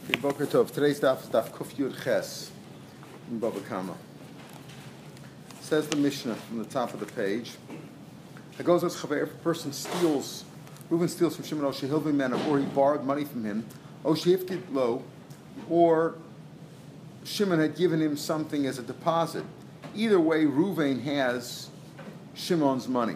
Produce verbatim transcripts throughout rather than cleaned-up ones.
Okay, Boker Tov. Today's daf is daf Kuf Yud Ches in Baba Kama. Says the Mishnah from the top of the page. It goes as Chaver, if a person steals, Reuben steals from Shimon, Osheh Hilvim Mena, or he borrowed money from him, Osheh Hifkid Lo, or Shimon had given him something as a deposit. Either way, Reuven has Shimon's money.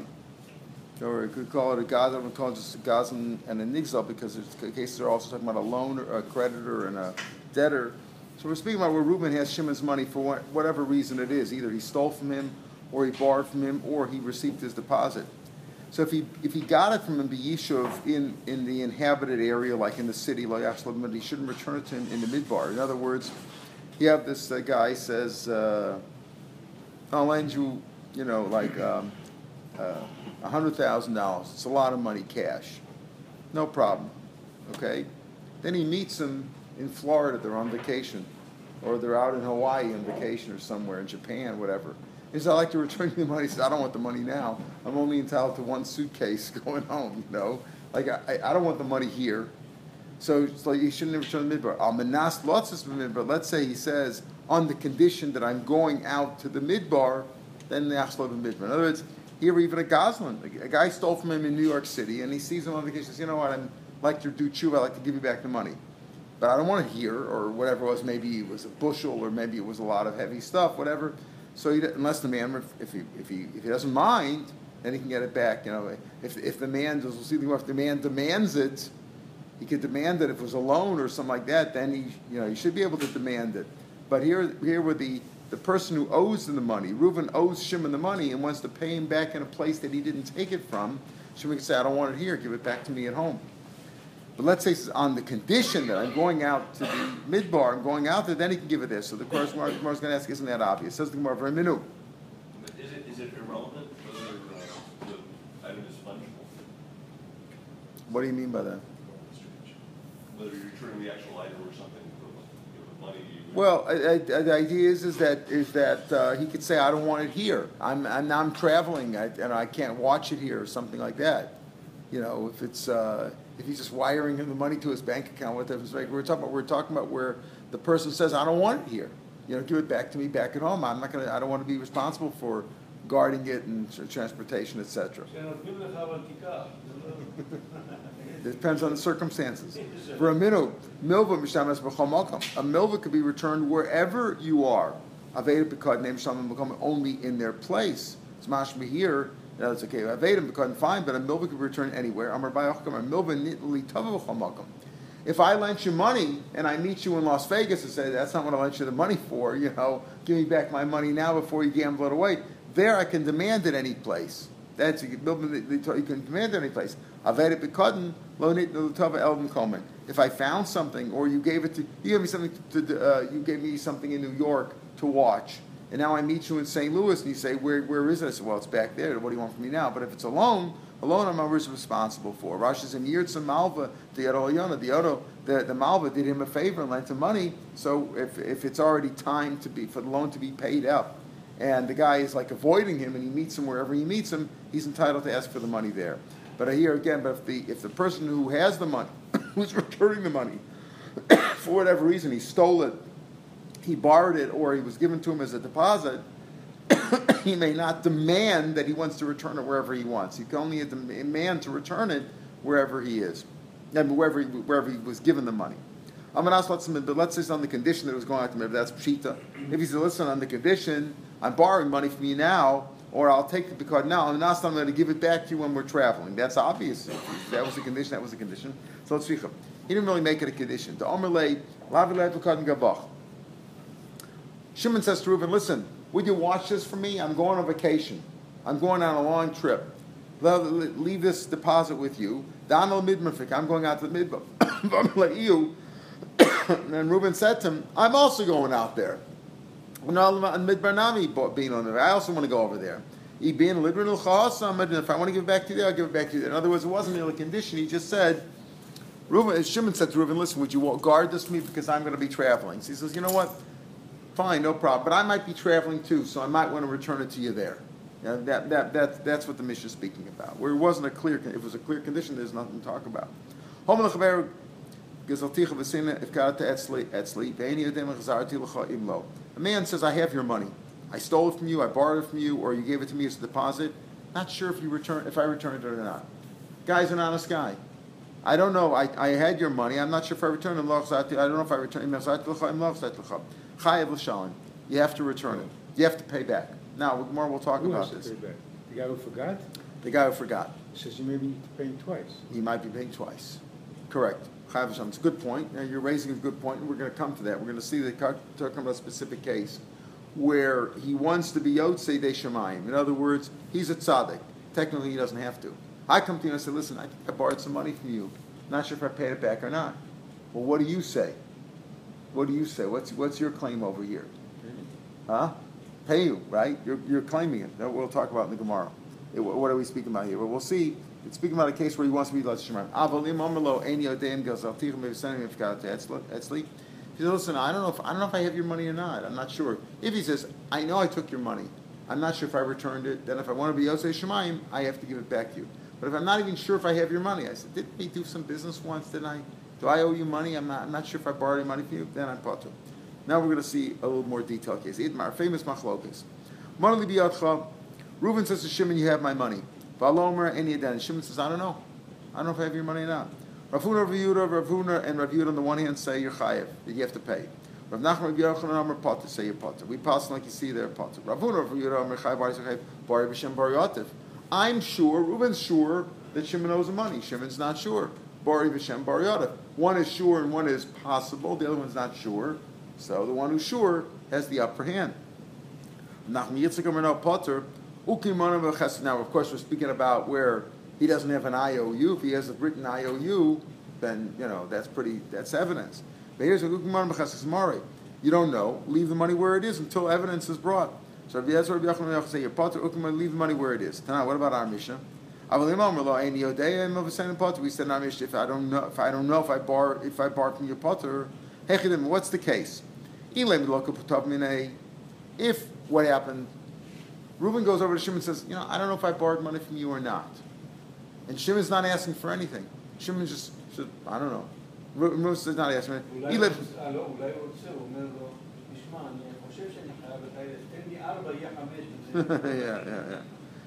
Or you could call it a gazan, we call it just a gazan and a nigzal, because there's cases are also talking about a loan, or a creditor, and a debtor. So we're speaking about where Reuben has Shimon's money for whatever reason it is. Either he stole from him, or he borrowed from him, or he received his deposit. So if he if he got it from him, B'yishuv, in, in the inhabited area, like in the city, like Ashlam, he shouldn't return it to him in the midbar. In other words, you have this uh, guy says, uh, I'll lend you, you know, like um, uh, one hundred thousand dollars. It's a lot of money, cash. No problem. Okay? Then he meets him in Florida. They're on vacation. Or they're out in Hawaii on vacation or somewhere, in Japan, whatever. He says, I'd like to return you the money. He says, I don't want the money now. I'm only entitled to one suitcase going home, you know? Like, I, I don't want the money here. So, so you shouldn't return the midbar. Al-Manas lotzes midbar. Let's say he says, on the condition that I'm going out to the midbar, then the achlo midbar. In other words, here even a Goslin, a guy stole from him in New York City, and he sees him on vacation. He says, you know what, I'd like to do tshuva, I'd like to give you back the money. But I don't want it here, or whatever it was. Maybe it was a bushel, or maybe it was a lot of heavy stuff, whatever. So he, unless the man, if he if he if he doesn't mind, then he can get it back. You know, if if the man does, we'll see if the man demands it, he could demand it. If it was a loan or something like that, then he you know he should be able to demand it. But here here were the the person who owes him the money. Reuben owes Shimon the money and wants to pay him back in a place that he didn't take it from. Shimon can say, I don't want it here. Give it back to me at home. But let's say it's on the condition that I'm going out to the midbar, I'm going out there, then he can give it there. So the Gemara is going to ask, isn't that obvious? Says the Gemara, very minute. Is it, is it irrelevant whether uh, the item is fungible? What do you mean by that? Whether you're returning the actual item or something, you know, the money you... Well, I, I, the idea is is that is that uh, he could say, I don't want it here. I'm I'm, I'm traveling, I, and I can't watch it here, or something like that. You know, if it's... Uh, if he's just wiring him the money to his bank account, whatever. We're talking about we're talking about where the person says, "I don't want it here. You know, give it back to me back at home. I'm not gonna. I don't want to be responsible for guarding it and transportation, et cetera" It depends on the circumstances. For a minute, milva mishamas b'chol makom. A milva could be returned wherever you are. Aveda because name shamim become only in their place. It's mashma here. No, it's okay. Avedim because fine, but a milva could be returned anywhere. Amar ba'yochkam, a milva nitli tava b'chol makom. If I lent you money and I meet you in Las Vegas and say, that's not what I lent you the money for, you know, give me back my money now before you gamble it away. There I can demand it any place. That's you can demand it any place. Avedim because lo nitli tava elvim komen. If I found something, or you gave it to, you gave me something to, uh, you gave me something in New York to watch. And now I meet you in Saint Louis, and you say, where where is it? I say, well, it's back there. What do you want from me now? But if it's a loan, a loan I'm always responsible for. Rashi says, in Yirtza Malva, the Yadol the Yodo, the, the Malva did him a favor and lent him money. So if if it's already time to be for the loan to be paid up, and the guy is like avoiding him, and he meets him wherever he meets him, he's entitled to ask for the money there. But here again, but if the if the person who has the money, who's returning the money, for whatever reason, he stole it, he borrowed it, or he was given to him as a deposit, he may not demand that he wants to return it wherever he wants. He can only demand to return it wherever he is, and wherever he, wherever he was given the money. I'm going to ask, let's, but let's say it's on the condition that it was going out to me. That's pshita. If he said, listen, on the condition, I'm borrowing money from you now, or I'll take it because now I'm not going to give it back to you when we're traveling. That's obvious. That was the condition. That was the condition. So let's see. He didn't really make it a condition. The Omerle, Lavilay Tukad Gabach. Shimon says to Reuben, listen, would you watch this for me? I'm going on vacation. I'm going on a long trip. Leave this deposit with you. I'm going out to the midbar. And Reuben said to him, I'm also going out there. I also want to go over there. If I want to give it back to you there, I'll give it back to you there. In other words, it wasn't really a condition. He just said, Reuben, Shimon said to Reuben, listen, would you guard this for me because I'm going to be traveling? So he says, you know what? Fine, no problem. But I might be traveling too, so I might want to return it to you there. You know, that, that, that, that's what the Mishnah is speaking about. Where it wasn't a clear, if it was a clear condition, there's nothing to talk about. Gezalticha v'sina if karata etzli etzli ve'eni yodem chazarti l'cha imlo. A man says, I have your money. I stole it from you, I borrowed it from you, or you gave it to me as a deposit. Not sure if you return, if I returned it or not. Guy's an honest guy. I don't know. I, I had your money. I'm not sure if I returned it. I don't know if I returned it. Chayev l'shalom. You have to return it. You have to pay back. Now, more we'll talk Who about has to this. pay back? The guy who forgot? The guy who forgot. Says you maybe need to pay him twice. He might be paying twice. Correct. Chayev l'shalom. It's a good point. Now, you're raising a good point, and we're going to come to that. We're going to see that talking about a specific case where he wants to be Yotzei de Shemayim. In other words, he's a tzaddik. Technically, he doesn't have to. I come to you and I say, listen, I think I borrowed some money from you. Not sure if I paid it back or not. Well, what do you say? What do you say? What's what's your claim over here? Huh? Pay you, right? You're, you're claiming it. That we'll talk about in the Gemara. It, what are we speaking about here? Well, we'll see. It's speaking about a case where he wants to be Yotze Shemayim. He says, listen, I don't know if I don't know if I have your money or not. I'm not sure. If he says, I know I took your money, I'm not sure if I returned it, then if I want to be Yotze Shemayim, I have to give it back to you. But if I'm not even sure if I have your money, I said, didn't we do some business once, didn't I? Do I owe you money? I'm not I'm not sure if I borrowed any money from you, then I'm potter. Now we're going to see a little more detailed case. Idmar, famous machlokas. Marli biyatcha, Reuben says to Shimon, you have my money. Valomer, any of that. Shimon says, I don't know. I don't know if I have your money or not. Rav Huna, Rav Yehuda, Rav Huna, and Rav Yehuda on the one hand say you're chayev, that you have to pay. Rav Nachman, Rav Yochanan, Amar potter, say you're potter. We pass like you see there, potter. Rav Huna, Rav Yehuda, Amar chayev, Bari chayev, Bari b'shem Bari yotev. I'm sure, Reuben's sure that Shimon owes the money. Shimon's not sure. Bari b'shem Bari yotev. One is sure and one is possible. The other one's not sure. So the one who's sure has the upper hand. Nachman Yitzchak, Amar no potter. Now, of course, we're speaking about where he doesn't have an I O U. If he has a written I O U, then, you know, that's pretty, that's evidence. But here's a you don't know. Leave the money where it is until evidence is brought. So if you say you're potter, leave the money where it is. Now, what about our Mishnah? We said in our Mishnah, if I don't know, if I don't know if I bar, if I bar from your potter, what's the case? If what happened, Reuben goes over to Shimon and says, you know, I don't know if I borrowed money from you or not. And Shimon's not asking for anything. Shimon just, just I don't know. Reuben is not asking. He lives. yeah, yeah, yeah.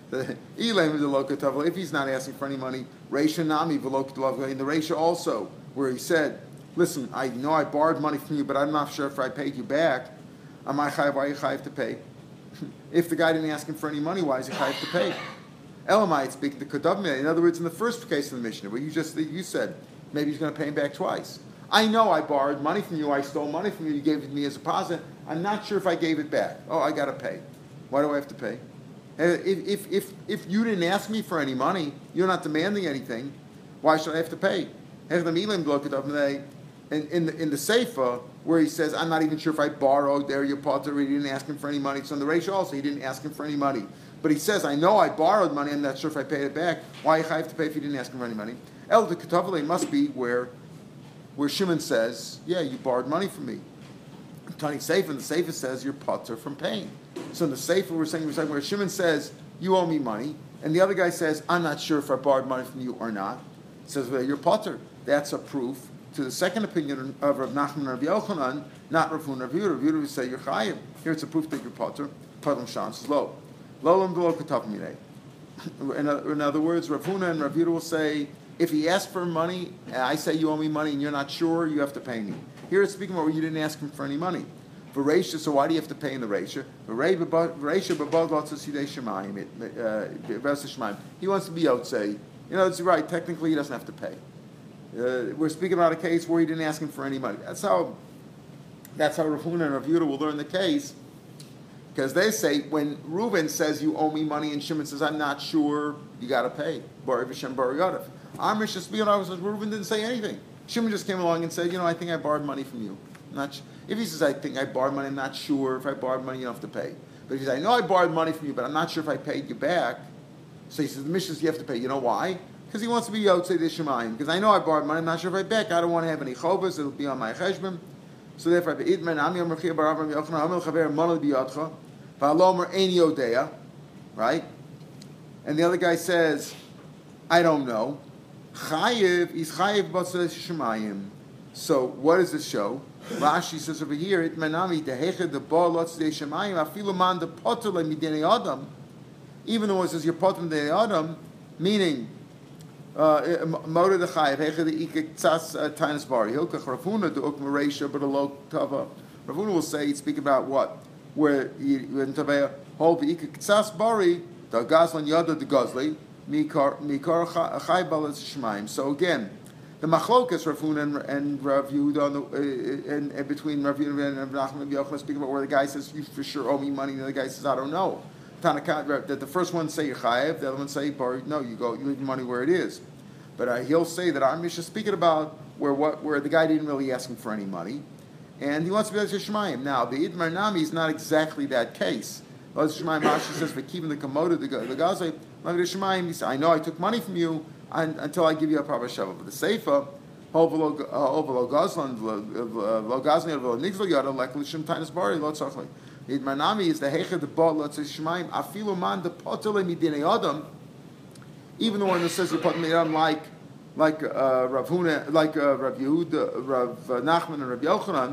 If he's not asking for any money, Reisha Nami in the Reisha also, where he said, listen, I know I borrowed money from you, but I'm not sure if I paid you back. Am I chayav? Why are you chayav to pay? If the guy didn't ask him for any money, why is he chayav to pay? Elamai speaking to Kadavmi. In other words, in the first case of the Mishnah, where you just you said maybe he's going to pay him back twice. I know I borrowed money from you. I stole money from you. You gave it to me as a deposit. I'm not sure if I gave it back. Oh, I got to pay. Why do I have to pay? If, if if if you didn't ask me for any money, you're not demanding anything. Why should I have to pay? In, in the in the Seifa, where he says, I'm not even sure if I borrowed there your potter, he didn't ask him for any money. So in the ratio also, he didn't ask him for any money. But he says, I know I borrowed money, I'm not sure if I paid it back. Why I have to pay if he didn't ask him for any money? El the Ketavale must be where where Shimon says, yeah, you borrowed money from me. Tani Seifa, and the Seifa says, you're potter from paying. So in the Seifa, we're saying, we're saying where Shimon says, you owe me money, and the other guy says, I'm not sure if I borrowed money from you or not. It says, well, you're potter. That's a proof to the second opinion of Rav Nachman and Rav Yochanan, not Rav Huna, Rav Yehuda. Rav Yehuda would say you're chayiv. Here it's a proof that you're potter. Padam shans is low. Lolam d'lo katav minei. In other words, Rav Huna and Rav Yehuda will say, if he asks for money, and I say you owe me money, and you're not sure, you have to pay me. Here it's speaking about where you didn't ask him for any money. For Reisha, so why do you have to pay in the Reisha? For Reisha, he wants to be Yotzei. You know, it's right. Technically, he doesn't have to pay. Uh, we're speaking about a case where he didn't ask him for any money. That's how. That's how Rav Huna and Rav Yehuda will learn the case, because they say when Reuben says you owe me money and Shimon says I'm not sure, you got to pay. Bari v'shem Bari yotev. Our Mishnah speaking, I was Reuben didn't say anything. Shimon just came along and said, you know, I think I borrowed money from you. I'm not sh-. If he says I think I borrowed money, I'm not sure. If I borrowed money, you don't have to pay. But if he says I know I borrowed money from you, but I'm not sure if I paid you back, so he says the Mishnah says you have to pay. You know why? Because he wants to be Yotzei de Shemayim. Because I know I borrowed money, I'm not sure if I back. I don't want to have any chovas. It'll be on my cheshbon. So therefore, I pay. Idman Ami Amar Chia Bar Avram Yochanan Amel Chaver Manal Biyadcha Va'alomer Ein Yodeya, right? And the other guy says, I don't know. Chayiv is Chayiv B'Tzei Shemayim. So what does it show? Rashi says over here, it manami deheche the bar lots de shemayim afilu man de potter le midinei adam. Even though it says you're potter midinei adam, meaning motor the chayiv heche the ikek tzas tainus bari hilkach Ravuna de ukma reisha but a lo tava. Ravuna will say he'd speak about what where in Taveya hold the ikek tzas bari the gazlan yada the gazli mikar mikar chayiv balas shemayim. So again. The machlokas Rav Huna and, and Rav Yehuda on the, uh, and, and between Rav Yehuda and Rav Nachman and Yochanan speak about where the guy says you for sure owe me money, and the other guy says I don't know. Tanaka, that the first one say you're chayev, the other one say bar. No, you go, you leave the money where it is. But uh, he'll say that our Mishnah speaking about where what where the guy didn't really ask him for any money, and he wants to be able to Shemayim. Now the Idmar Nami is not exactly that case. Shemayim Rashi says for keeping the komoda the the gazay Shemayim. He said I know I took money from you. And, until I give you a proper shava. But the seifa, ovelo gazlan, lo gazlan, lo nigzlo yada, like lishim tainus bari, lo tzachli. The manami is the heche the bot, lo tzishmaim, afilu man the potele midinei adam. Even the one that says you put me on like, like uh, Rav Huna, like uh, Rav Yehuda, Rav Nachman, and Rav Yochanan.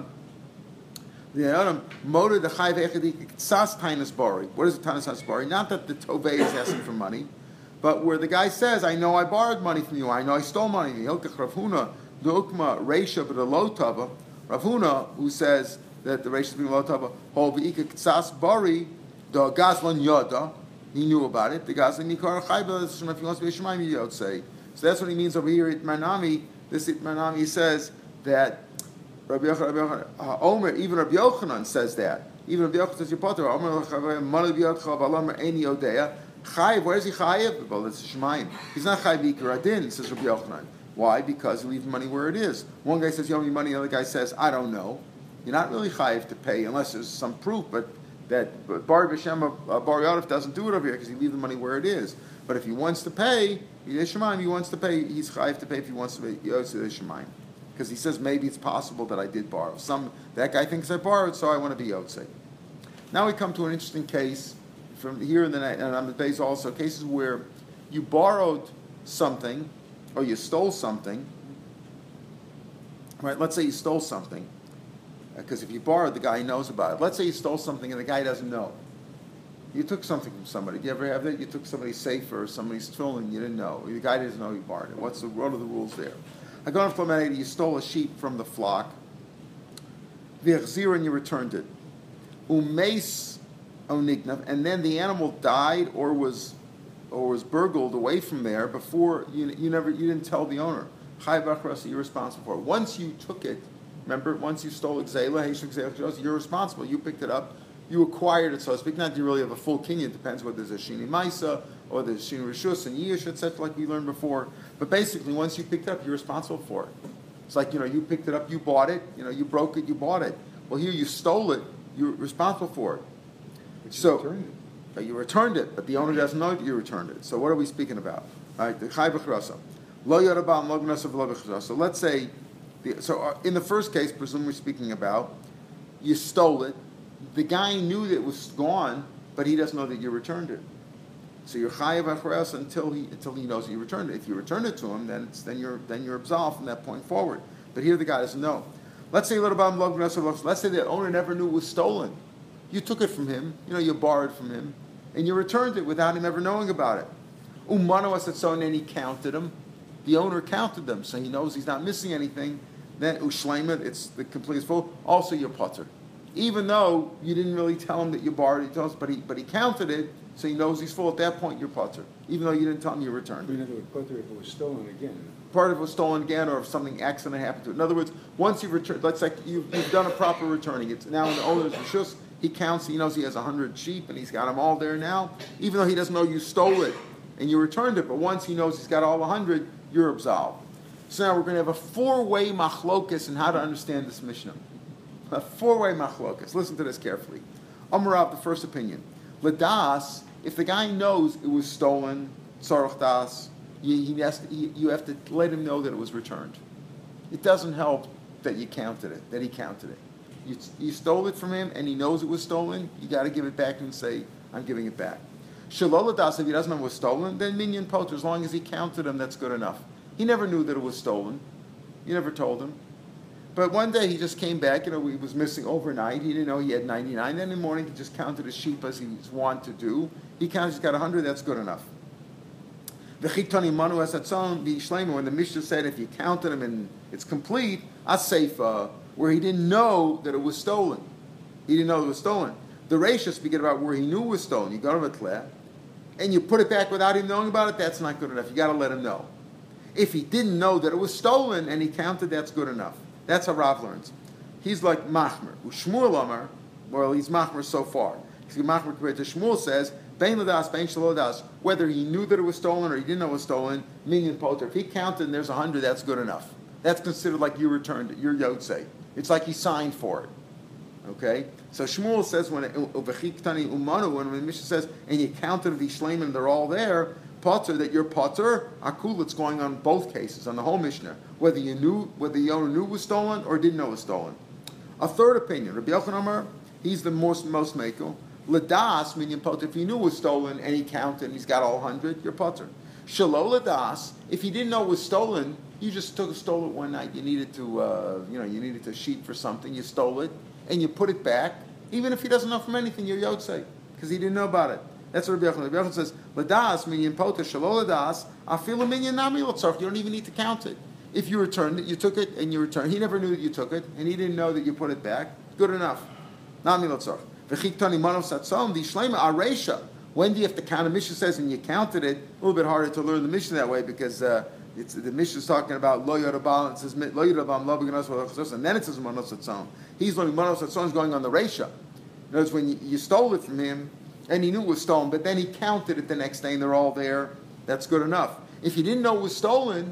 The adam motor the chayv heche the tzas tainus bari. What is the tainus bari? Not that the tovei is asking for money. But where the guy says, I know I borrowed money from you, I know I stole money from you. Hilkach Ravuna, the ukma reisha but a low tava. Ravuna, who says that the reisha is being low tava, hol v'ika k'tzas bari, the gazlan yoda, he knew about it. The gazlan nikar chayba, if he wants to be a shemayim, he would say. So that's what he means over here. Itmar Nami, this Itmar Nami says that Rabbi Yochanan, uh, Omer, even Rabbi Yochanan says that. Even Rabbi Yochanan says, Yopotter, Omer, Manav Yodchav, Alam, Eni Odeya. Chayiv, where is he chayiv? Well, it's Shemayim. He's not chayiv ikar adin, says Rabbi Yochanan. Why? Because he leaves money where it is. One guy says, you owe me money, the other guy says, I don't know. You're not really chayiv to pay unless there's some proof, but that but Bar B'Shem, uh, Bar Yodef doesn't do it over here because he leaves the money where it is. But if he wants to pay, he's Shemayim, he wants to pay, he's chayiv to pay if he wants to pay, he owes to the Shemayim. Because he says, maybe it's possible that I did borrow. Some That guy thinks I borrowed, so I want to be Yotzei. Now we come to an interesting case from here in the night, and on the base also, cases where you borrowed something or you stole something, right? Let's say you stole something, because if you borrowed, the guy knows about it. Let's say you stole something and the guy doesn't know. You took something from somebody. Do you ever have that? You took somebody's safe or somebody's stolen, you didn't know. The guy doesn't know you borrowed it. What's the, what are the rules there? I go on Flamanity, you stole a sheep from the flock, and you returned it. Umeis onignav, and then the animal died or was or was burgled away from there before you you never you didn't tell the owner. Chai b'achrasa, you're responsible for it. Once you took it, remember, once you stole Xela, you're responsible. You picked it up, you acquired it, so to speak. Not that you really have a full kinyan. It depends whether there's a shini maisa or there's shini rishus and yish, et cetera, like we learned before. But basically, once you picked it up, you're responsible for it. It's like, you know, you picked it up, you bought it, you know, you broke it, you bought it. Well, here you stole it, you're responsible for it. But you So, returned it. but you returned it, but the owner doesn't know that you returned it. So what are we speaking about? All right, the chai b'chrasa. Lo yorabal lo gnasa v'lo b'chrasa. So let's say, the, so uh, in the first case, presumably speaking about, you stole it. The guy knew that it was gone, but he doesn't know that you returned it. So you're chayav b'chrasa until he until he knows that you returned it. If you return it to him, then it's then you're then you're absolved from that point forward. But here the guy doesn't know. Let's say let's say the owner never knew it was stolen. You took it from him, you know, you borrowed from him, and you returned it without him ever knowing about it. Umano was so, and then he counted them. The owner counted them, so he knows he's not missing anything. Then ushleima, it's the complete full. Also, your putter, even though you didn't really tell him that you borrowed it, but he but he counted it, so he knows he's full. At that point, you're putter, even though you didn't tell him you returned We it. never would put there if it was stolen again. Part of it was stolen again, or if something accident happened to it. In other words, once you've returned, let's say you've, you've done a proper returning. It's now in the owner's rishus. He counts. He knows he has a hundred sheep, and he's got them all there now. Even though he doesn't know you stole it and you returned it, but once he knows he's got all a hundred, you're absolved. So now we're going to have a four-way machlokas in how to understand this Mishnah. A four-way machlokas. Listen to this carefully. Amarav, the first opinion. Ladas, if the guy knows it was stolen, tzarech das, you, he has to, he, you have to let him know that it was returned. It doesn't help that you counted it, that he counted it. You, you stole it from him, and he knows it was stolen. You got to give it back to him and say, "I'm giving it back." Shalola das, if he doesn't know it was stolen, then minyan poter. As long as he counted him, that's good enough. He never knew that it was stolen. You never told him. But one day he just came back, you know, he was missing overnight. He didn't know he had ninety-nine. Then in the morning he just counted his sheep as he's wont to do. He counts, he's got one hundred, that's good enough. V'chiktani manu es atzon v'yishleimu, when the Mishnah said if you counted them and it's complete, aseifa, where he didn't know that it was stolen. He didn't know it was stolen. The Reisha speaking about where he knew it was stolen. You go to Betleh, and you put it back without him knowing about it, that's not good enough. You got to let him know. If he didn't know that it was stolen and he counted, that's good enough. That's how Rav learns. He's like Machmer. Shmuel Amar, well, he's Machmer so far. He's Machmer compared to Shmuel says, Bein Ladas, Bein Shalodas, whether he knew that it was stolen or he didn't know it was stolen, minyan poter. If he counted and there's a hundred, that's good enough. That's considered like you returned it, your Yotzei. It's like he signed for it. Okay? So Shmuel says when Uvechiktani Umanu, when the Mishnah says, and you counted the Shleiman, they're all there, potter, that you're potter, akul, it's going on both cases, on the whole Mishnah, whether you knew, whether the owner knew it was stolen or didn't know it was stolen. A third opinion, Rabbi Yochanan Amar, he's the most most makel. Ladas, meaning potter, if he knew it was stolen and he counted and he's got all hundred, you're potter. Shalol ladas, if he didn't know it was stolen, you just took a stole it one night. You needed to, uh, you know, you needed to sheet for something. You stole it and you put it back. Even if he doesn't know from anything, you're yotzei because he didn't know about it. That's what Rabbi Yochanan. Rabbi Yochanan says, ladas minyan poter shalol ladas afilu minyan nami lotzarch. You don't even need to count it. If you returned it, you took it and you returned. He never knew that you took it and he didn't know that you put it back. Good enough. Nami lotzarch. V'chiktani manov satzom the shleima areisha. When do you have to count? The Mishnah says, and you counted it. A little bit harder to learn the Mishnah that way because uh, it's, the Mishnah is talking about lo yorabal. It says lo yorabal lo b'ganos, and then it says manov satzom. He's learning manov satzom is going on the reisha. In other words, when you, you stole it from him, and he knew it was stolen, but then he counted it the next day, and they're all there. That's good enough. If you didn't know it was stolen,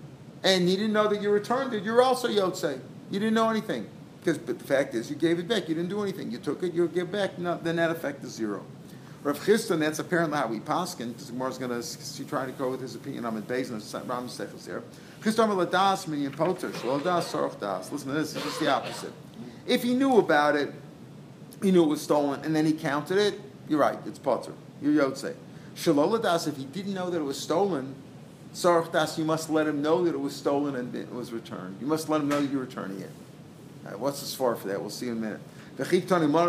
and you didn't know that you returned it, you're also yotzei. You didn't know anything. Because, but the fact is, you gave it back. You didn't do anything. You took it, you give it back. No, the net effect is zero. Rav Chisda, that's apparently how we paskin, because Gemara's going to, she's trying to go with his opinion on the Beis, and Ram Sechels here. Chisda Amar Ladas, Minyan Poter, Shalodas, Sarach Das. Listen to this, it's just the opposite. If he knew about it, he knew it was stolen, and then he counted it, you're right, it's Poter. You're Yotzei. Shaloladas, if he didn't know that it was stolen, Sarach Das, you must let him know that it was stolen and it was returned. You must let him know that you're returning it. Right, what's the svar for that? We'll see in a minute. That's going in the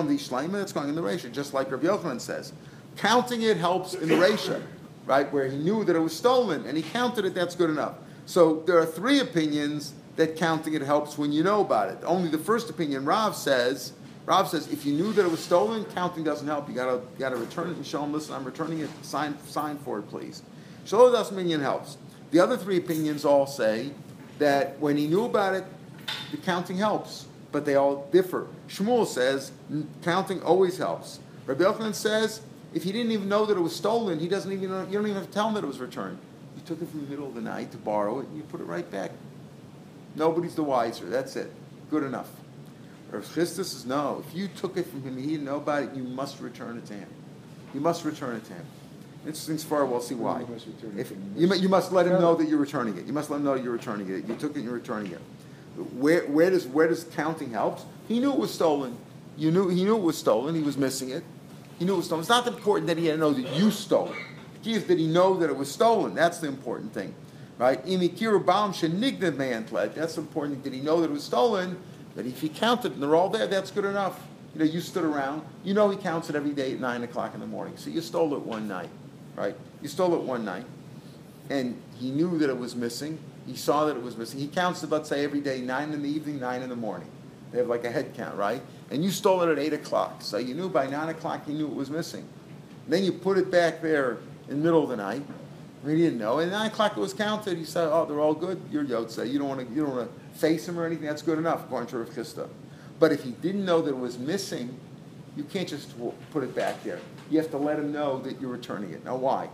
Reisha, just like Rabbi Yochanan says. Counting it helps in the Reisha, right, where he knew that it was stolen and he counted it, that's good enough. So there are three opinions that counting it helps when you know about it. Only the first opinion, Rav says, Rav says, if you knew that it was stolen, counting doesn't help. You gotta, you gotta return it and show him, listen, I'm returning it, sign, sign for it, please. Shalodas minyan helps. The other three opinions all say that when he knew about it, the counting helps, but they all differ. Shmuel says counting always helps. Rabbi Yochanan says if he didn't even know that it was stolen, he doesn't even know, you don't even have to tell him that it was returned. You took it from the middle of the night to borrow it, and you put it right back. Nobody's the wiser. That's it. Good enough. Rav Chisda says no. If you took it from him and he didn't know about it, you must return it to him. You must return it to him. Interesting far. We'll see why. You must return it If, to him. you, you must let him know that you're returning it. You must let him know you're returning it. You took it and you're returning it. Where, where does where does counting help? He knew it was stolen. You knew he knew it was stolen. He was missing it. He knew it was stolen. It's not important that he had to know that you stole it. The key is that he know that it was stolen. That's the important thing, right? Imikiru baum shenigna man pled. That's important. Did he know that it was stolen? That if he counted and they're all there, that's good enough. You know, you stood around. You know he counts it every day at nine o'clock in the morning. So you stole it one night, right? You stole it one night, and he knew that it was missing. He saw that it was missing. He counts it, let's say, every day, nine in the evening, nine in the morning. They have like a head count, right? And you stole it at eight o'clock. So you knew by nine o'clock you knew it was missing. Then you put it back there in the middle of the night. I mean, he didn't know. And at nine o'clock it was counted. He said, oh, they're all good. You're Yotzei. You don't want to you don't want to face him or anything. That's good enough, according to Rav Chisda. But if he didn't know that it was missing, you can't just put it back there. You have to let him know that you're returning it. Now, why?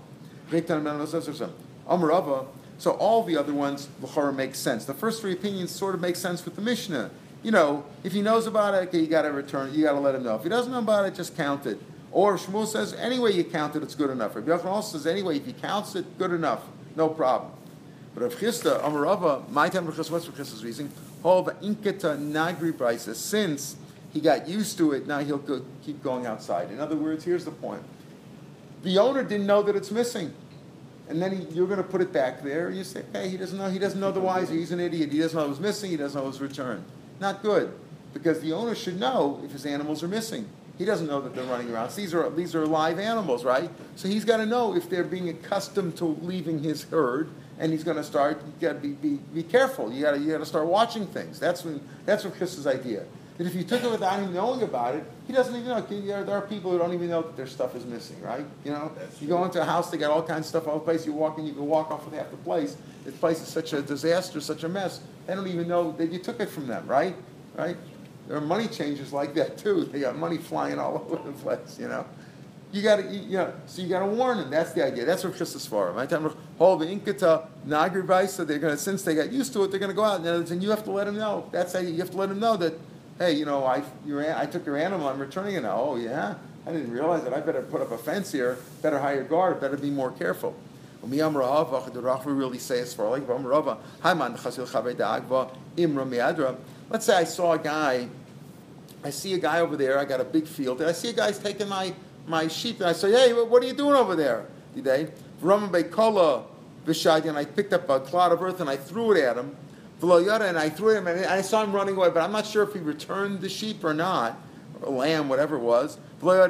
Amarava. So all the other ones, l'chora, make sense. The first three opinions sort of make sense with the Mishnah. You know, if he knows about it, okay, you got to return it. You got to let him know. If he doesn't know about it, just count it. Or Shmuel says, anyway you count it, it's good enough. Rabbi Yochanan also says, anyway, if he counts it, good enough, no problem. But Rav Chisda, Amarava, my time Rav Chisda, what's Rav Chisda's reasoning? Hova inketa nagri brisa. Since he got used to it, now he'll go, keep going outside. In other words, here's the point: the owner didn't know that it's missing. and then he, you're going to put it back there. You say, hey, he doesn't know. He doesn't know the wiser. He's an idiot. He doesn't know it was missing. He doesn't know it was returned. Not good, because the owner should know if his animals are missing. He doesn't know that they're running around. So these are these are live animals, right? So he's got to know if they're being accustomed to leaving his herd, and he's going to start. You got to be, be be careful. You got to you got to start watching things. That's when that's what Chris's idea. That if you took it without him knowing about it, he doesn't even know. There are people who don't even know that their stuff is missing, right? You know, That's you true. go into a house, they got all kinds of stuff all over the place. You walk in, you can walk off with half the place. This place is such a disaster, such a mess. They don't even know that you took it from them, right? Right? There are money changers like that too. They got money flying all over the place, you know. You got to, you, you know, so you got to warn them. That's the idea. That's what Chris is for. Right? Hold the inkata nagribai. So they're going to, since they got used to it, they're going to go out and you have to let them know. That's how you, you have to let them know that. Hey, you know, I your, I took your animal. I'm returning it now. Oh yeah, I didn't realize it. I better put up a fence here. Better hire guard. Better be more careful. The Rav really says for like let's say I saw a guy. I see a guy over there. I got a big field, and I see a guy's taking my, my sheep, and I say, hey, what are you doing over there today? And I picked up a clod of earth and I threw it at him. And I threw him, and I saw him running away, but I'm not sure if he returned the sheep or not, or a lamb, whatever it was. So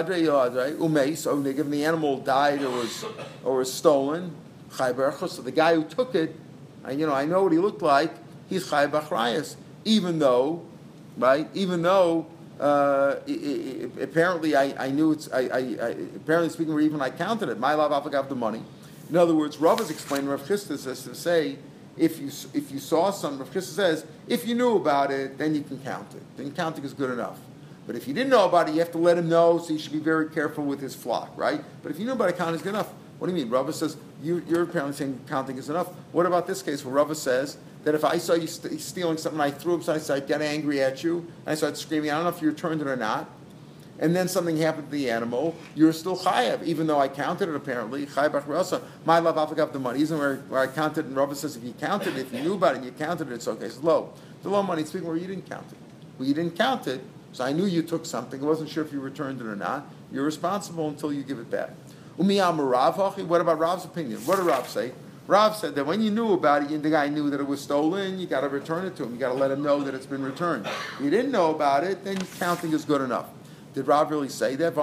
the animal died or was or was stolen. So the guy who took it, I, you know, I know what he looked like. He's Chai B'Achrayas, even though, right? Even though uh, it, it, apparently I, I knew it's. I, I, I apparently speaking, or even I counted it. My love, I forgot the money. In other words, Rav is explaining. Rav Chisda as to say. If you if you saw some, Rav Chisda says, if you knew about it, then you can count it. Then counting is good enough. But if you didn't know about it, you have to let him know, so you should be very careful with his flock, right? But if you knew about it, counting is good enough. What do you mean? Rava says, you, you're apparently saying counting is enough. What about this case where Rava says that if I saw you st- stealing something, I threw it, so I started getting angry at you, and I started screaming, I don't know if you returned it or not, and then something happened to the animal, you're still chayav, even though I counted it apparently. Chayav B'Achrayas, my love, I forgot the money. Isn't where, where I counted, and Rava says if you counted it, if you knew about it and you counted it, it's okay. It's low. The low money, speaking where you didn't count it. Well, you didn't count it, so I knew you took something. I wasn't sure if you returned it or not. You're responsible until you give it back. What about Rav's opinion? What did Rav say? Rav said that when you knew about it, and the guy knew that it was stolen, you got to return it to him. You got to let him know that it's been returned. If you didn't know about it, then counting is good enough. Did Rav really say that?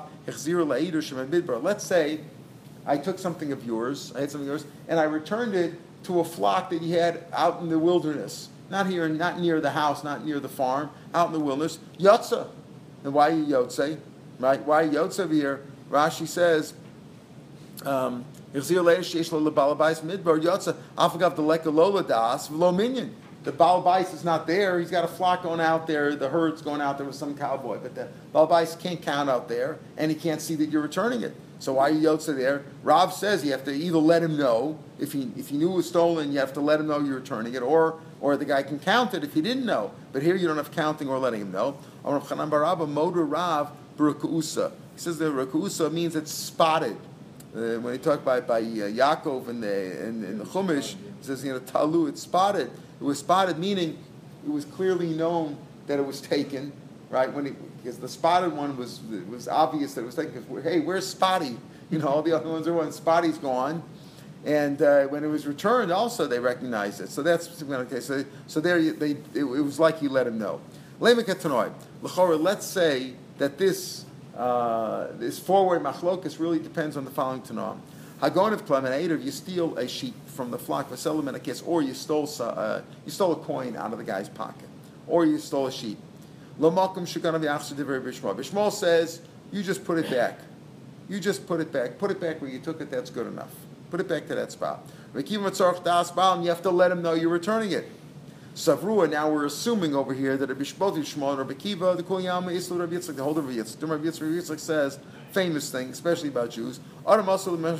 Let's say I took something of yours, I had something of yours, and I returned it to a flock that you had out in the wilderness. Not here, not near the house, not near the farm, out in the wilderness. Yotza. And why are you Yotze? Right? Why are you Yotze over here? Rashi says, um, the Balabais is not there. He's got a flock going out there. The herd's going out there with some cowboy. But the Balabais can't count out there, and he can't see that you're returning it. So why are you Yotze there? Rav says you have to either let him know. If he if he knew it was stolen, you have to let him know you're returning it. Or or the guy can count it if he didn't know. But here you don't have counting or letting him know. He says that Rakusa means it's spotted. Uh, when he talked by by uh, Yaakov in the in, in the Chumash, he says, you know, talu, it's spotted. It was spotted, meaning it was clearly known that it was taken, right? When it, because the spotted one was it was obvious that it was taken. Because hey, where's Spotty? You know, all the other ones are one. Spotty's gone, and uh, when it was returned, also they recognized it. So that's okay. So so there you, they it, it was like he let him know. Let's say that this. Uh, this four-way machlokas really depends on the following tanam. Hagon of Klemen, if you steal a sheep from the flock, or you stole uh, you stole a coin out of the guy's pocket, or you stole a sheep. Bishmal says you just put it back. You just put it back. Put it back where you took it. That's good enough. Put it back to that spot. You have to let him know you're returning it. Savrua, now we're assuming over here that Rabbi Shmuel and Rabbi Kiva, the Koyama, Islu, Rabbi Yitzchak, the whole Rabbi Yitzchak. Rabbi Yitzchak says, famous thing, especially about Jews, people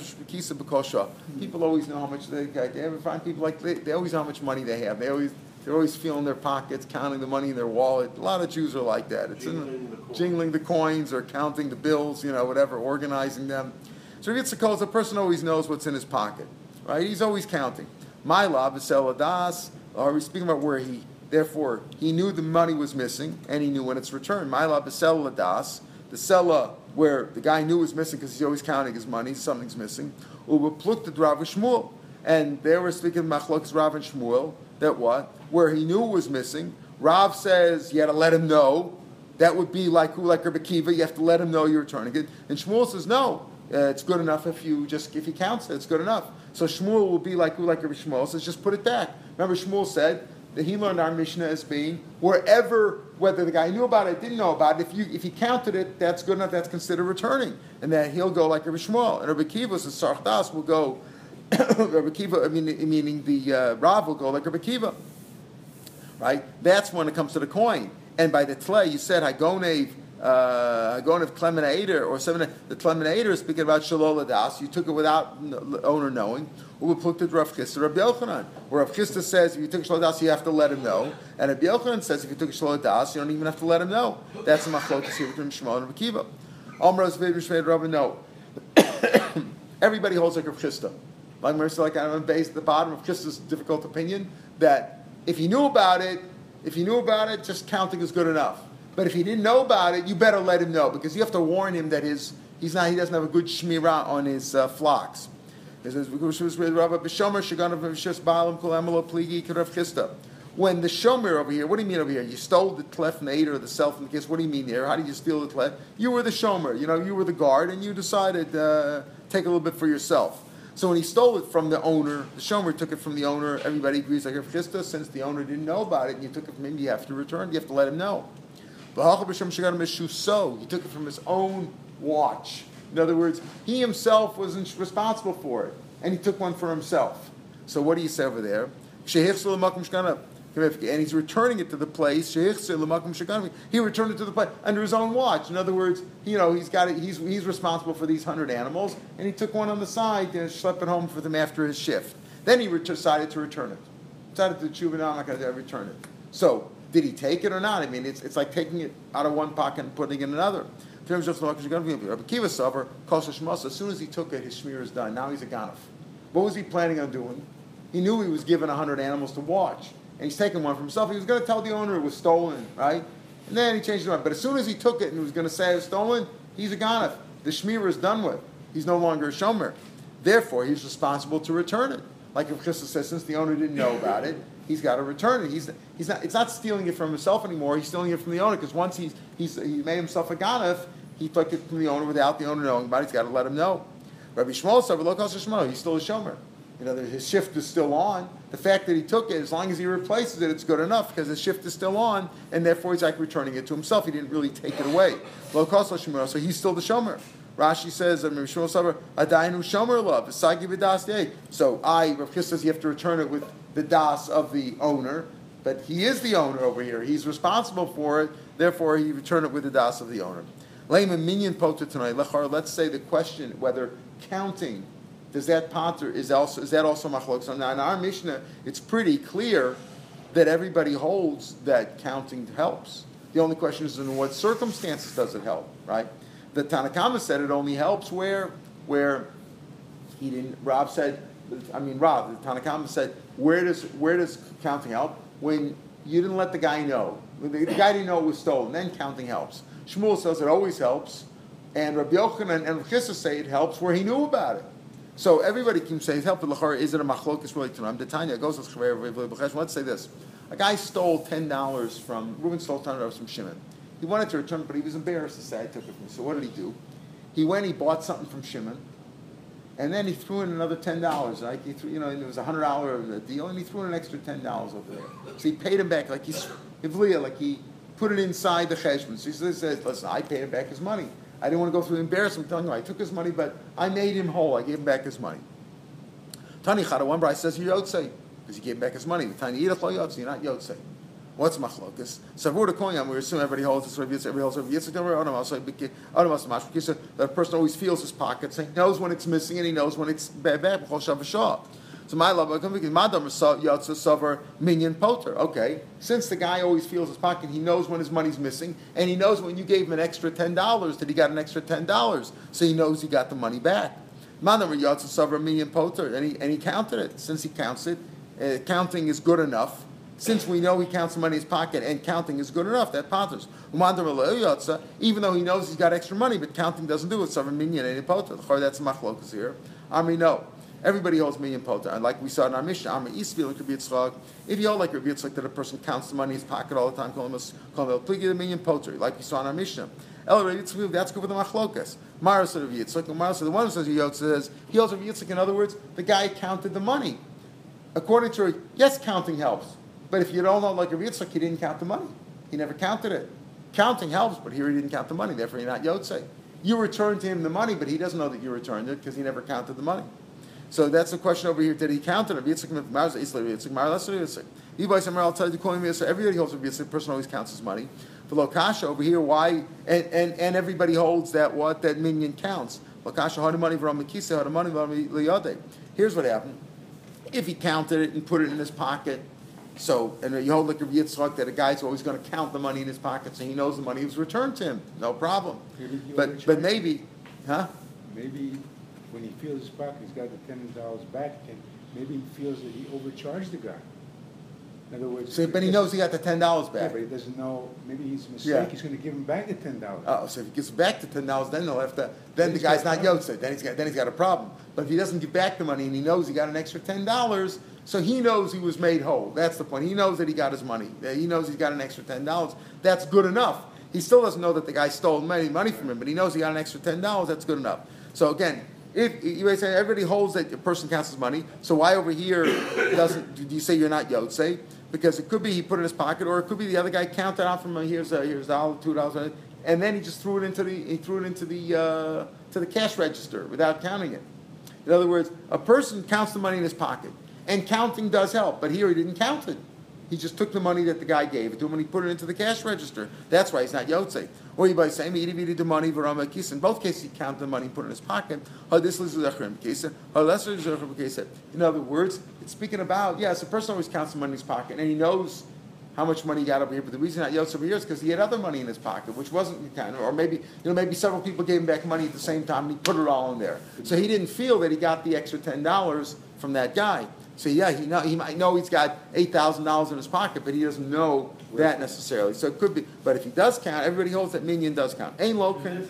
always know how much they got. They ever find people like, they, they always know how much money they have. They always, they're always feeling their pockets, counting the money in their wallet. A lot of Jews are like that. It's jingling, in the, the jingling the coins or counting the bills, you know, whatever, organizing them. So Rabbi Yitzchak calls, a person always knows what's in his pocket, right? He's always counting. My lab is Seladas. Are we speaking about where he, therefore, he knew the money was missing, and he knew when it's returned. My lab is Sela das, the Sela where the guy knew was missing because he's always counting his money, something's missing. ubeplukted Rav and Shmuel. And they were speaking machlokes Rav and Shmuel, that what? Where he knew it was missing. Rav says you had to let him know. That would be like who, like Rebbe Kiva, you have to let him know you're returning it. And Shmuel says, no, uh, it's good enough if you just, if he counts it, it's good enough. So Shmuel will be like who, like Rebbe Shmuel says, just put it back. Remember Shmuel said that he learned our Mishnah as being, wherever, whether the guy knew about it, didn't know about it, if you if he counted it, that's good enough, that's considered returning. And that he'll go like Rebbe Shmuel. And Rebbe Kiva says, Sarchdas will go, Rebbe Kiva, I mean, meaning the uh, Rav will go like Rebbe Kiva. Right? That's when it comes to the coin. And by the tle, you said Hagonev, uh, Hagonev Klemenader, or seven. The Klemenader is speaking about Shalol Adas. You took it without owner knowing. Or we looked at Rav Chisda, Rav Yochanan, where Rav Chisda says if you took Shalol Adas, you have to let him know. And Rav Yochanan says if you took Shalol Adas, you don't even have to let him know. That's a machlokas here between Shmuel and Rav Kiva. Omros V'Rishvei Rav no. Everybody holds like Rav Chisda. Like Mercer, like I'm based at the bottom of Chisda's difficult opinion that if you knew about it. If he knew about it, just counting is good enough. But if he didn't know about it, you better let him know because you have to warn him that his he's not he doesn't have a good shmirah on his uh, flocks. It says when the shomer over here, what do you mean over here? You stole the tlef and or the self and the kiss. What do you mean here? How did you steal the tlef? You were the shomer, you know, you were the guard, and you decided uh, take a little bit for yourself. So when he stole it from the owner, the shomer took it from the owner, everybody agrees like Rav Chisda, since the owner didn't know about it and you took it from him, you have to return, you have to let him know. He took it from his own watch. In other words, he himself wasn't responsible for it, and he took one for himself. So what do you say over there? And he's returning it to the place. He returned it to the place under his own watch. In other words, you know, he's got it. He's he's responsible for these hundred animals, and he took one on the side and slept it home for them after his shift. Then he re- decided to return it. Decided to tshuva, no, I'm not going to return it. So did he take it or not? I mean, it's it's like taking it out of one pocket and putting it in another. In terms of Rabbi Kiva Sover, as soon as he took it, his shmir is done. Now he's a ganef. What was he planning on doing? He knew he was given a hundred animals to watch. And he's taking one for himself. He was going to tell the owner it was stolen, right? And then he changed his mind. But as soon as he took it and was going to say it was stolen, he's a ganef. The shmir is done with. He's no longer a shomer. Therefore, he's responsible to return it. Like if Chisda says, since the owner didn't know about it, he's got to return it. He's, he's not, it's not stealing it from himself anymore. He's stealing it from the owner because once he's, he's, he made himself a ganef, he took it from the owner without the owner knowing about it. He's got to let him know. Rabbi Shmuel said, "Look, Shmuel, he's still a shomer. You know, his shift is still on. The fact that he took it, as long as he replaces it, it's good enough because his shift is still on, and therefore he's like returning it to himself. He didn't really take it away. So he's still the shomer. Rashi says, "Adainu shomer love." So I, Rav Chisda says, you have to return it with the das of the owner, but he is the owner over here. He's responsible for it. Therefore, he returned it with the das of the owner. Layman minyan poter tonight. Let's say the question whether counting. Does that pater is also is that also machlokes? So now in our Mishnah, it's pretty clear that everybody holds that counting helps. The only question is in what circumstances does it help, right? The Tanna Kama said it only helps where where he didn't. Rav said, I mean Rav, the Tanna Kama said, where does where does counting help? When you didn't let the guy know, the, the guy didn't know it was stolen, then counting helps. Shmuel says it always helps, and Rabbi Yochanan and Rav Chisda say it helps where he knew about it. So everybody can say, help is it a machlokas really to them? The Tanya goes, let's say this. A guy stole ten dollars from, Reuben stole ten dollars from Shimon. He wanted to return it, but he was embarrassed to say, I took it from me. So what did he do? He went, he bought something from Shimon, and then he threw in another ten dollars. Like he threw, you know, it was a one hundred dollars deal, and he threw in an extra ten dollars over there. So he paid him back, like he, like he put it inside the cheshbon. So he says, listen, I paid him back his money. I didn't want to go through the embarrassment telling you I took his money, but I made him whole. I gave him back his money. Tani Chada, one bride says you're Yotzei, because you gave him back his money. Tani Yidach lo Yotzei, you're not Yotzei. What's machlokas? Savur the koyam, we assume everybody holds this. Everybody holds it. That person always feels his pockets. He knows when it's missing and he knows when it's bad. Bad. So my love, madam yotza savar minyan poter. Okay, since the guy always feels his pocket, he knows when his money's missing, and he knows when you gave him an extra ten dollars that he got an extra ten dollars, so he knows he got the money back. Madam yotza savar minyan poter, and he and he counted it. Since he counts it, uh, counting is good enough. Since we know he counts the money in his pocket and counting is good enough, that patters. Even though he knows he's got extra money, but counting doesn't do it. That's machlokas here. Amri, no. Everybody holds million poter. And like we saw in our Mishnah, Amri Isvi, like Rabbi Yitzchak, if you hold like Rabbi Yitzchak that a person counts the money in his pocket all the time, call him a, call him a pligi, the million poter, like we saw in our Mishnah. El Rabbi Yitzchak, that's good for the machlokas. Maras of Rabbi Yitzchak, Maras, the one who says he holds, says, he holds Rabbi Yitzchak, in other words, the guy counted the money. According to, yes, counting helps. But if you don't know like Rabbi Yitzchak, he didn't count the money. He never counted it. Counting helps, but here he didn't count the money, therefore you're not Yotzei. You return to him the money, but he doesn't know that you returned it because he never counted the money. So that's the question over here. Did he count it? Rabbi Yitzchak, Mars, Isla, Rabbi Yitzchak, Mar, Lesser, Yitzchak. Levi Samar, I'll tell you to call him. So everybody holds Rabbi Yitzchak. The person always counts his money. For Lokasha over here, why? And, and, and everybody holds that what? That minion counts. Lokasha, how money from Makisa, how money from Liyade. Here's what happened. If he counted it and put it in his pocket, so, and you hold like Rabbi Yitzchak that a guy's always going to count the money in his pocket so he knows the money was returned to him. No problem. But, but maybe, huh? Maybe when he feels his pocket, he's got the ten dollars back, and maybe he feels that he overcharged the guy. In other words, so, but he knows he got the ten dollars back. Yeah, but he doesn't know. Maybe he's a mistake. Yeah. He's going to give him back the ten dollars. Oh, so if he gives back the ten dollars, then he'll have to. Then the guy's not Yotze. Then he's got. Then he's got a problem. But if he doesn't give back the money and he knows he got an extra ten dollars, so he knows he was made whole. That's the point. He knows that he got his money. He knows he's got an extra ten dollars. That's good enough. He still doesn't know that the guy stole money money from him, but he knows he got an extra ten dollars. That's good enough. So again, if you may say everybody holds that a person counts his money, so why over here doesn't do you say you're not Yotze? Because it could be he put it in his pocket, or it could be the other guy counted out from him, here's a here's a dollar, two dollars, and then he just threw it into the he threw it into the uh, to the cash register without counting it. In other words, a person counts the money in his pocket, and counting does help, but here he didn't count it. He just took the money that the guy gave it to him and he put it into the cash register. That's why he's not Yotze. Or you by saying, the money, in both cases he counted the money and put it in his pocket. In other words, it's speaking about, yes, a person always counts the money in his pocket and he knows how much money he got over here, but the reason he's not Yotze over here is because he had other money in his pocket, which wasn't kind of, or maybe, you know, maybe several people gave him back money at the same time and he put it all in there. So he didn't feel that he got the extra ten dollars from that guy. So yeah, he know he might know he's got eight thousand dollars in his pocket, but he doesn't know that necessarily. So it could be. But if he does count, everybody holds that minion does count. Ain't loken.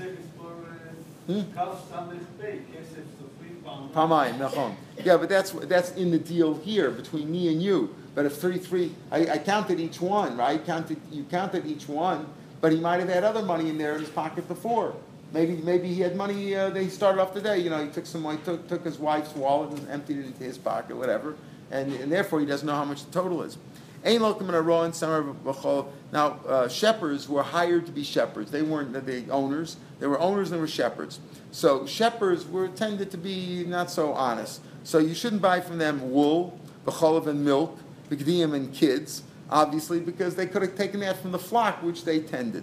Pamayim, nachon. Yeah, but that's that's in the deal here between me and you. But if three three, I, I counted each one, right? Counted you counted each one, but he might have had other money in there in his pocket before. Maybe maybe he had money uh, that he started off the day. You know, he took some money, took, took his wife's wallet and emptied it into his pocket, whatever. And, and therefore he doesn't know how much the total is. Ein lokim in a row and summer b'chol. Now, uh, shepherds were hired to be shepherds. They weren't the owners. They were owners and they were shepherds. So shepherds were tended to be not so honest. So you shouldn't buy from them wool, b'cholav and milk, b'gdiyim and kids, obviously, because they could have taken that from the flock which they tended.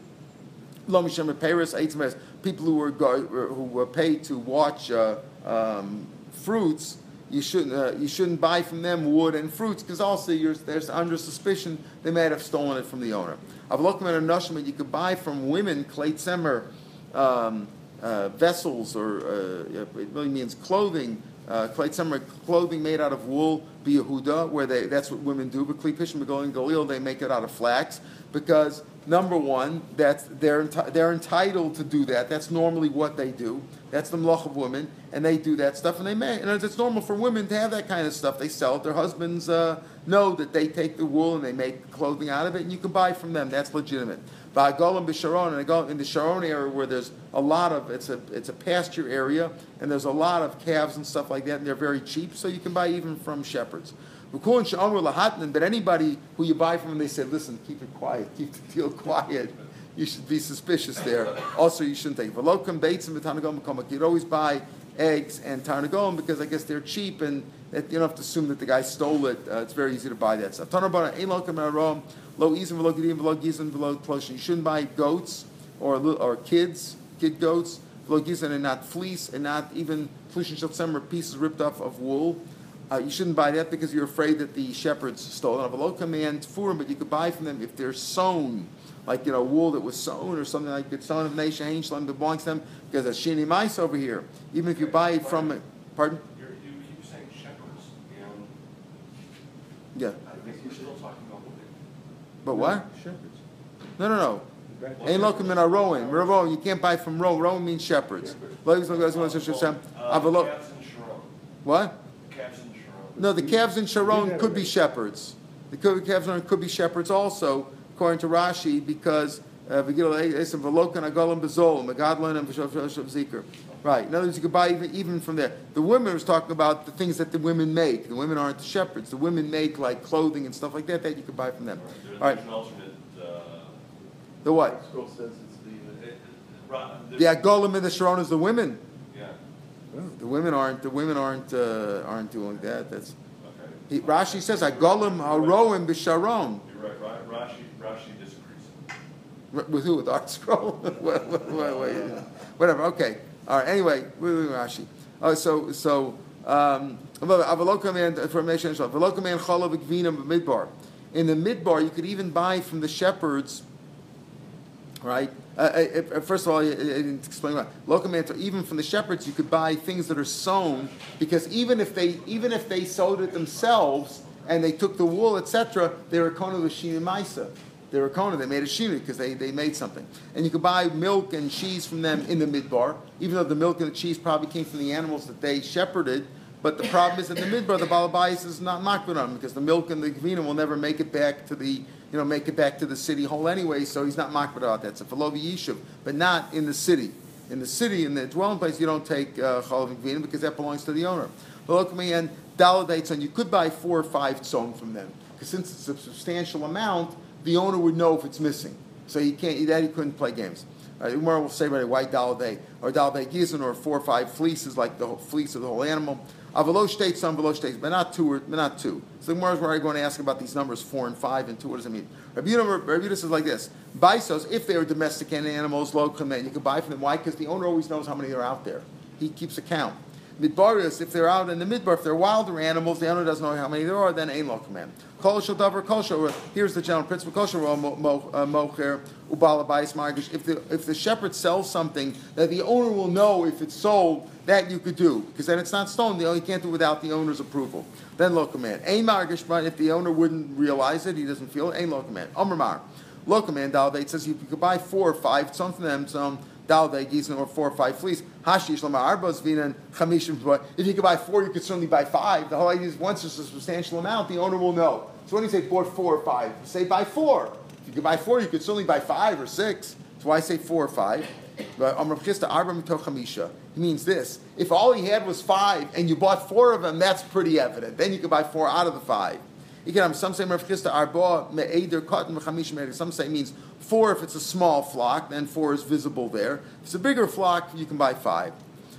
People who were who were paid to watch uh, um, fruits, you shouldn't uh, you shouldn't buy from them wood and fruits because also you're, there's under suspicion they may have stolen it from the owner. I've looked at a noshim you could buy from women kleit semer um, uh, vessels or uh, it really means clothing. Uh, kleit semer clothing made out of wool, be Yehuda, where they that's what women do. But klei pishim begol in Galil they make it out of flax because. Number one, that's they're enti- they're entitled to do that. That's normally what they do. That's the mloch of women, and they do that stuff. And they may, and it's normal for women to have that kind of stuff. They sell it. Their husbands uh, know that they take the wool and they make clothing out of it, and you can buy from them. That's legitimate. But I go in Bisharon, and I go in the Sharon area where there's a lot of it's a it's a pasture area, and there's a lot of calves and stuff like that, and they're very cheap, so you can buy even from shepherds. But anybody who you buy from, they said, listen, keep it quiet, keep the deal quiet. You should be suspicious there. Also, you shouldn't take velokam baits and tarnagom. You'd always buy eggs and tarnagom because I guess they're cheap and you don't have to assume that the guy stole it. Uh, it's very easy to buy that stuff. You shouldn't buy goats or or kids, kid goats, and not fleece and not even pieces ripped off of wool. Uh, you shouldn't buy that because you're afraid that the shepherds stole it. Below command for them, but you could buy from them if they're sewn, like you know wool that was sewn or something like that. Sewn of nation ain't that belongs to them because that's shini mice over here. Even if you buy it from it, pardon? You're, you keep saying shepherds, and yeah. I think we're still talking about women. But what? Shepherds. No, no, no. Ain't lokum in a rowing. Rowing, you can't buy from row. Rowing means shepherds. Uh, calves and Sharon. What? Calves in Sharon. No, the calves in We Sharon did could be already. shepherds. The co- calves in Sharon could be shepherds also, according to Rashi, because uh, V'gil Esav V'lokan Agalim B'zol Megadlin and V'shav Shav Zikr. Right. In other words, you could buy even, even from there. The women was talking about the things that the women make. The women aren't the shepherds. The women make like clothing and stuff like that that you could buy from them. There's, All right. there's an alternate, uh, The what? scroll says it's the, it, it, Ra- The there's- Agolim and the Sharon is the women. Yeah, The women aren't. The women aren't. Uh, aren't doing that. That's. okay. He, Rashi says Agolim Haroim B'Sharon. You're right, Ra- Rashi, Rashi disagrees. R- With who? With Art Scroll? Wait, wait, wait, wait. Whatever. Okay. All right. Anyway, we we Rashi. Oh, so so. Um, Avalokaman information. Avalokaman Chalav Gvina Midbar. In the Midbar, you could even buy from the shepherds. Right. Uh, uh, uh, first of all, I, I didn't explain that. Lokaman, even from the shepherds, you could buy things that are sewn, because even if they even if they sewed it themselves and they took the wool, et cetera, they were kona with shina maisa. They were kona. They made a shina because they, they made something. And you could buy milk and cheese from them in the midbar, even though the milk and the cheese probably came from the animals that they shepherded. But the problem is that in the midbar, the balabais is not makbid on them, because the milk and the gvina will never make it back to the, you know, make it back to the city hall anyway. So he's not makbid about that. It's a falovi yishuv, but not in the city. In the city, in the dwelling place, you don't take chalav and gvina because that belongs to the owner. But look, and daladay on, you could buy four or five tzon from them, because since it's a substantial amount, the owner would know if it's missing. So he can't. That he couldn't play games. Uh, Umar will say, right, white daladay or daladay gizon, or four or five fleeces, like the whole fleece of the whole animal. Avalo states, some velo states, but not two, or but not two. So the Gemara is already going to ask about these numbers, four and five and two. What does it mean? Rabbi Yehuda Rabbi Yehuda says like this: Baisos, if they are domesticated animals, low command, you can buy from them. Why? Because the owner always knows how many are out there. He keeps a count. Midbarius, if they're out in the midbar, if they're wilder animals, the owner doesn't know how many there are, then ain't low command. Kol shel davar kol shel. Here's the general principle: kol shel mocher ubala bayis margish. If the if the shepherd sells something that the owner will know if it's sold, that you could do, because then it's not stolen. You can't do it without the owner's approval. Then low command. Ain margish, but if the owner wouldn't realize it, he doesn't feel it. Ain low command. Omer mar. Low command. Dalvei, it says you could buy four or five. Some of them, some. Dalvei, gizon, or four or five fleas. Hashish lama arbos vina chamishim. If you could buy four, you could certainly buy five. The whole idea is once there's a substantial amount, the owner will know. So when you say bought four or five, you say buy four. If you could buy four, you could certainly buy five or six. That's why I say four or five. But Amr Chista arba mitoch chamisha. He means this: if all he had was five and you bought four of them, that's pretty evident. Then you could buy four out of the five. You can have some say Rav Chisda arba me'eder cotton v'chamish me'eder. Some say it means four if it's a small flock, then four is visible there. If it's a bigger flock, you can buy five.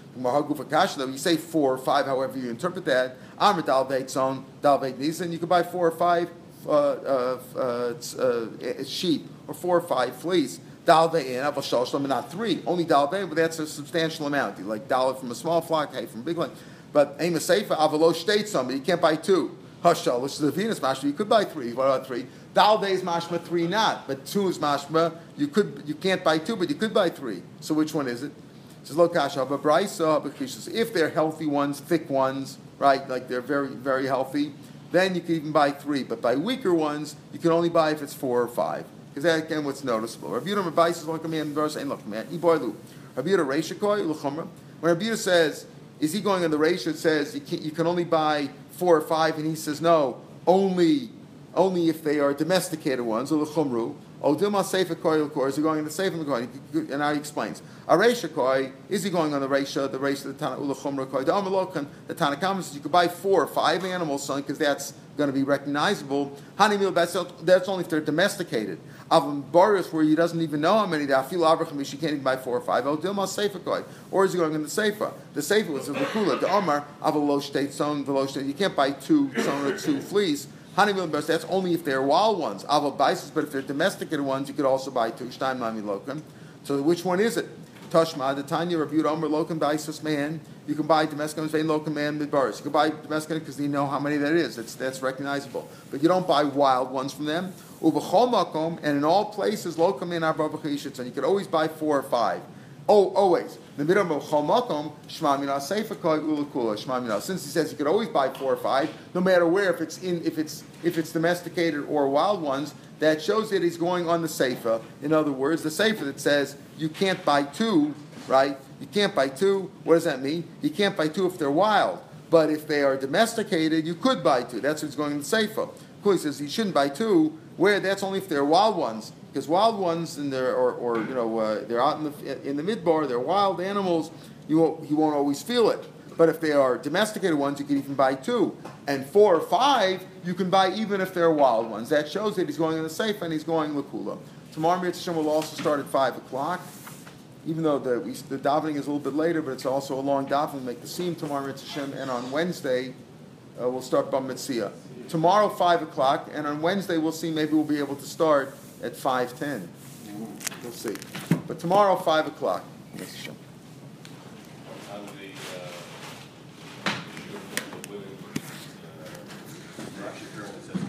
You say four or five, however you interpret that. Amr dalveit tzon dalveit nisan. You can buy four or five uh, uh, uh, uh, sheep or four or five fleece. Dalvei in avol shloshim, not three. Only dalvei, but that's a substantial amount. You like dalvei from a small flock, hay from a big one. But aim a seifa avolo state some, but you can't buy two. Hashal, which is the Venus mashma, you could buy three. What about three? Dalvei is mashma, three not. But two is mashma. You could, you can't buy two, but you could buy three. So which one is it? It says lo kasha, but brisa, if they're healthy ones, thick ones, right? Like they're very, very healthy, then you can even buy three. But by weaker ones, you can only buy if it's four or five. Because that again, what's noticeable. Rabbi Yehuda Rabbi says, "Look at me in verse ain't look man." Iboilu. Rabbi Yehuda Reishakoi Luchumra. When Rabbi Yehuda says, is he going on the ratio? It says you can, you can only buy four or five, and he says no, only only if they are domesticated ones. Or the chumru. Odilma sefer koi of is he going on the sefer koi? And now he explains. A ratio koi, is he going on the ratio? The ratio of the Tana Ula Chumra koi. The Amalokan, the Tana Kama says you could buy four or five animals, son, because that's going to be recognizable. Honey that's that's only if they're domesticated. Avim Boris, where he doesn't even know how many there are, feel abracham, she can't even buy four or five. Oh, Dilma Sefer Koi. Or is he going in the Sefer? The Sefer was the Rukula, the Omar, Avalo State, Son, Velo State. You can't buy two, son, or two fleas. Honeymoon Boris, that's only if they're wild ones. Aval Bices, but if they're domesticated ones, you could also buy two. Stein Mami Lokan. So which one is it? Tashma, the Tanya, Rabbi Yehuda Omer, Lokan Bices man. You can buy domesticated vein Lokan man midbaris. You can buy domesticated because you know how many that is. That's that's recognizable. But you don't buy wild ones from them. Ubechol makom, and in all places, Lokan man arba b'chishitz, and you could always buy four or five. Oh, always. The middle of Chol makom shma mina seifa koi ulakula shma mina. Since he says you could always buy four or five, no matter where, if it's in, if it's if it's domesticated or wild ones, that shows that he's going on the seifa. In other words, the seifa that says you can't buy two, right? You can't buy two. What does that mean? You can't buy two if they're wild. But if they are domesticated, you could buy two. That's what's going in the Seifa. He says you shouldn't buy two. Where that's only if they're wild ones, because wild ones and they're or, or you know uh, they're out in the in the midbar. They're wild animals. You won't, you won't always feel it. But if they are domesticated ones, you can even buy two. And four or five, you can buy even if they're wild ones. That shows that he's going in the safe and he's going Lakula. Tomorrow, Mitzvah will also start at five o'clock. Even though the, we, the davening is a little bit later, but it's also a long davening. Make the seam tomorrow, Mitzvah, and on Wednesday, uh, we'll start Bam Mitzvah. Tomorrow, five o'clock, and on Wednesday, we'll see, maybe we'll be able to start at five ten. We'll see. But tomorrow, five o'clock. Mitzvah. On the, uh, issue of the women, uh, Rashi currently says